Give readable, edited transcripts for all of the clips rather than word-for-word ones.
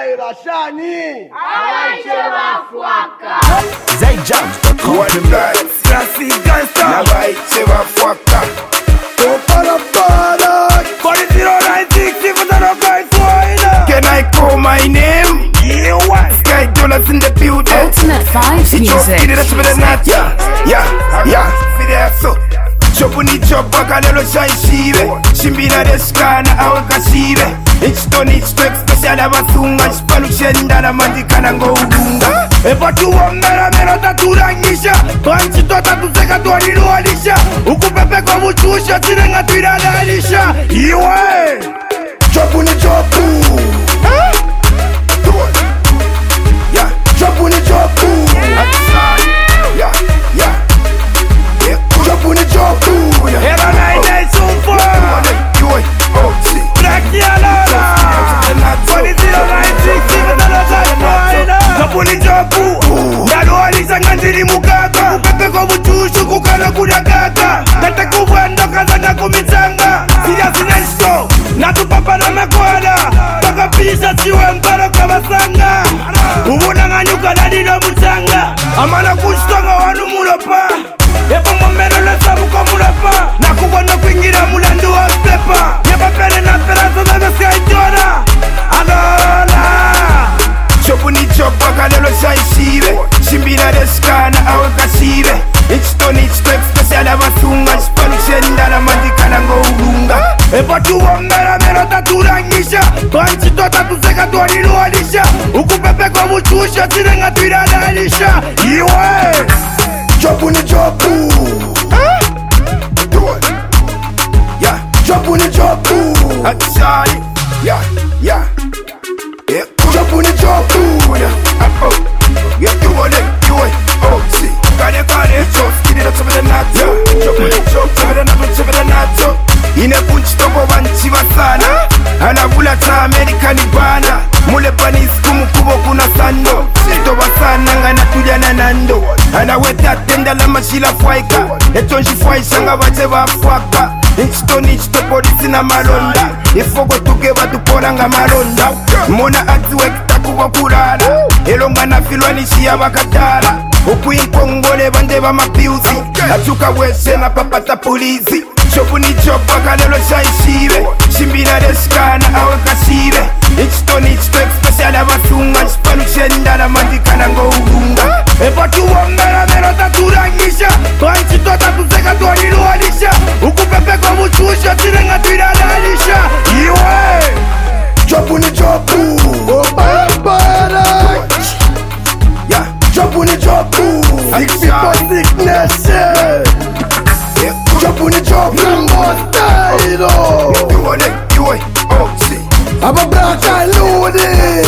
Ila shani Awaiche wafuaka One blood, classic gangster. Awaiche wafuaka. Para para 4096 even though I'm going for. Can I call my name? Yeah, what? Sky Dollars in the building. Ultimate Vibes Music. Yeah. Fideaso. Chopuni chopa kalelo shaishibe. Shimbina deskana awe kashibe. Ichitoni ichito special abasunga. Chipalu chendana mandikana ngo udunga. Epatu wambera mero taturangisha. Panchito tatuseka tuwalilualisha. Ukupepe kwa muchusha chirenga tuiradalisha. Iwe Chopuni chopu Yeah, Chopuni chopu yeah. Chopuni chopu Era naine sumfo Black Yalala 4096 Chopuni chopu Ndalualisha ngandiri mukaka Kupepe kwa muchushu kukana kuda kaka Tete kubwendo kazana kumitanga Siya sinesto Natupapa na mekwada Toka pisha siwe mparo kabasanga Ubuna nganyuka nadino mutanga Amana kushtonga wanu mulapa Epo mwameno lesabu kwa mulapa Nakubona kuingira mulandu wa pepa Yeba pere na perazo bebe skaitona Adola Chopuni chopa kalelo shaishibe Shimbina deskana awe kashibe Ichitoni ichito special abasunga Chipalu chendana mandikana ngo udunga Epatu wambera mero taturangisha Panchito tatuseka tuwalilualisha Ukupepe kwa muchusha chirenga tuiradalisha Iwe Chopuni chopu Yeah, Chopuni chopu actually Yeah Chopuni chopu Yeah, you want it, oh, see Kane, chop, skiddy, that's over the nato Chop, over the nato Ine punch toko wanchi wasana Anavula ta Amerika ni bana Mule panis kumukubo kuna sando Sito wasana ngana tujana nando Anaweta tenda la mashila fwaika Etonji fwaisha nga wache wafwaka Ichito polisi na malonda Ifogo tukeba tupora nga malonda Mona atiwe kitakuwa kurala Elonga na filwa nishia wakatala Ukuinkongole bande ba mapiuzi Achuka wese na papata polizi Chopuni chopa kalelo shaishibe Shimbina deskana awe kashibe Ichitoni ichito special abasunga Chipalu chendana mandikana ngo udunga Epatu wambera mero taturangisha Panchito tatuseka tuwalilualisha Ukupepe kwa muchusha chirenga tuiradalisha Iwe Chopuni chopu Para Yeah, Chopuni chopu 60.6 nation Chopuni chopu Rambo style you oh, see Aba black aludi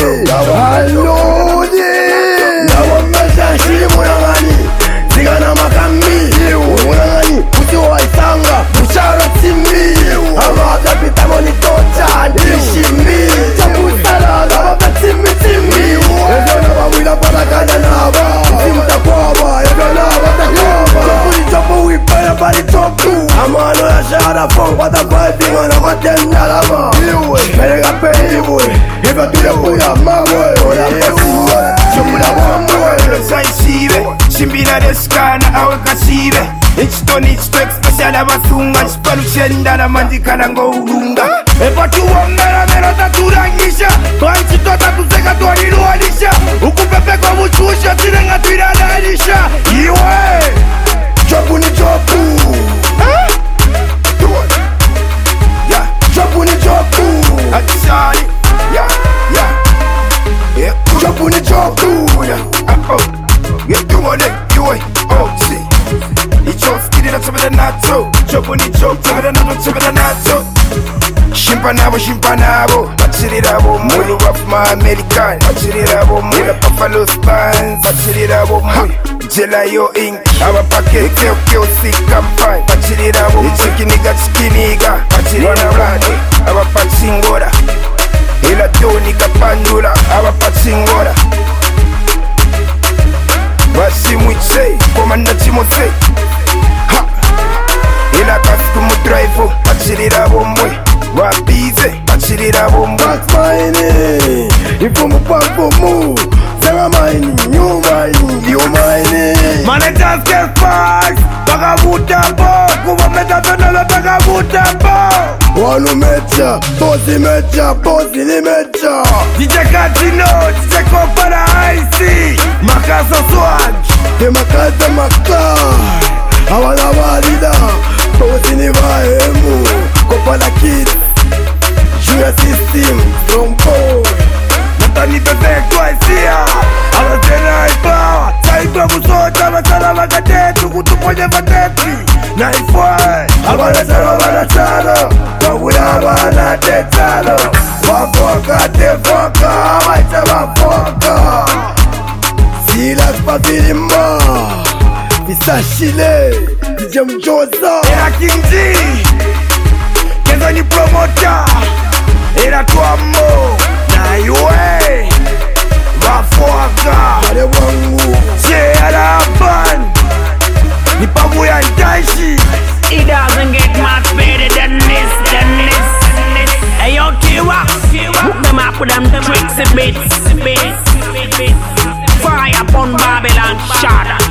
Nawa mesha shi murangani Zigana makambi Murangani Kutuwa isanga Bushara timbi Aba dapita monitocha Nishimbi Chapu salada Aba timbi Ezo naba wila para kada naba Simta kwaba Ezo naba takwaba Chopuni chopu wipaya bali chopu Amano ya shara fong Pata fighting Wana kwa tenda lama Mereka peiwe Iba tuya kuya mawe Ola pasiwe Chopuna wamwe Shaishibe Shimbina deskana awe kashibe Ichitoni ichito special abasunga Chipalu chendana mandikana ngo udunga Epatu wambera mero taturangisha Panchito tatuseka tuwalilualisha Ukupepe kwa muchusha chirenga tuiradalisha Iwe Chopuni chopu Yeah, Chopuni chopu actually Yeah Chopuni chopu Yeah, you want it, oh, see Icho skiddy, that's over the nato Chopuni chop, over the nato Shimpanabo Bachirabo, mulu of my American Bachirabo, mula buffalo spans Bachirabo, Jelayo Inc. Our packet, keo sick campaign Bachirabo, chikiniga Bachirabo, our pachingora Ila tonika pandula, our pachingora Basimwiche, komanda Timothy Ha! Ila kaskumu drive, Bachirabo mwe Wabize, Bachirabo mwe That's mine. If pamfumu Sanga maini, new mining, you mining Managers get facts Bagavuta bo Kuvameta penala bagavuta bo Wanu mecha, bosi ni mecha DJ Katino, DJ Kopara IC Makaso Swag Te makata maka Hawana walida Bosi ni vahemu Kopala Kid Junior System Strong Boy Natani pepe kwa isia Alatena ipa Saigwa kusota Masala magatetu Kutuponye vateti Naifwai Abanasaro banasaro Wabula bana tetalo Wafoka tefoka Waita wafoka Silas Pavilima Isashile DJ Mjoza Era King G Kenzo ni promoter Era Tuamo Na iwe Wafuaka Wale wangu Che Araban Ni pamu ya Ntaishi It doesn't get much better than this. Hey yo, Kiwa, hook them up with them tricks and bits. Fire upon Babylon, shot.